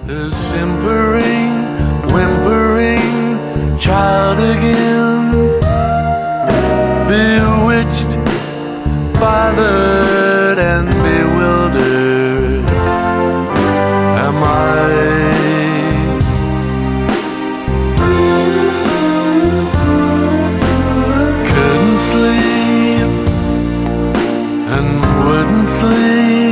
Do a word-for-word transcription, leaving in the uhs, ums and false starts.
A simpering, whimpering child again, bewitched, bothered and bewildered am I. Couldn't sleep and wouldn't sleep